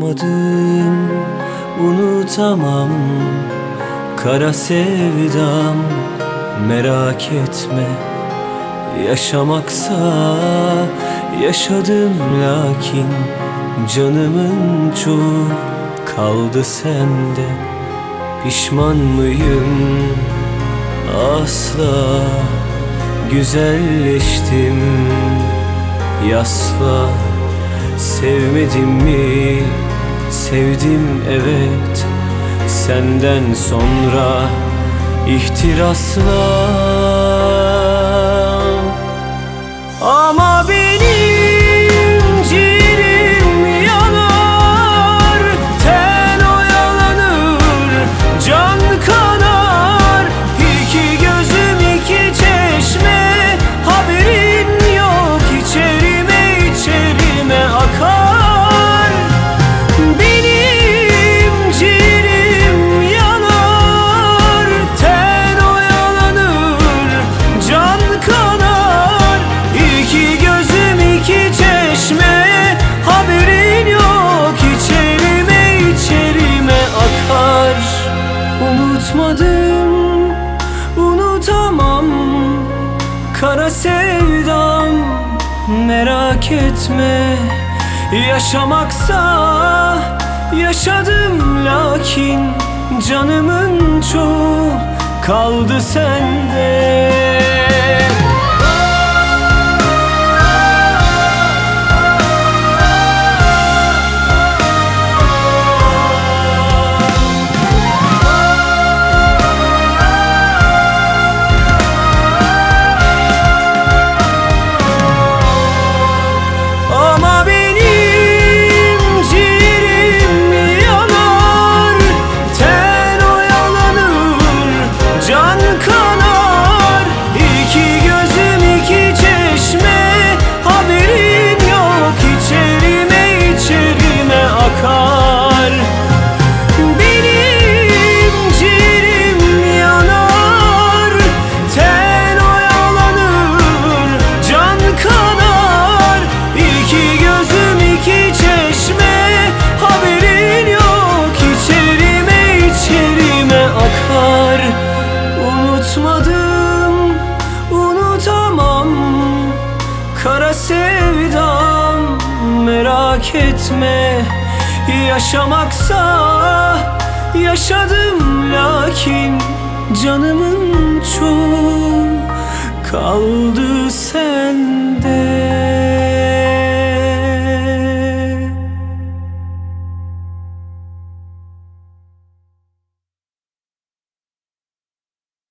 Unutmadım, unutamam kara sevdam. Merak etme, yaşamaksa yaşadım, lakin canımın çoğu kaldı sende. Pişman mıyım? Asla. Güzelleştim, yasla. Sevmedim mi? Sevdim, evet. Senden sonra ihtirasla. Ama benim ciğerim yanar, ten oyalanır, can kanar. İki gözüm iki çeşme, haberin yok, içerime içerime akar. Benim ciğerim yanar, ten oyalanır, can kanar. İki gözüm iki çeşme, haberin yok, içerime içerime akar. Unutmadım, unutamam kara sevdam. Merak etme, yaşamaksa yaşadım, lakin canımın çoğu kaldı sende. Ama benim ciğerim yanar, ten oyalanır, can kanar. İki gözüm iki çeşme, haberin yok, içerime içerime akar. Benim ciğerim yanar, ten oyalanır, can kanar. İki gözüm iki çeşme, haberin yok, içerime içerime akar. Unutmadım, unutamam kara sevdam. Merak etme, yaşamaksa yaşadım, lakin canımın çoğu kaldı sen.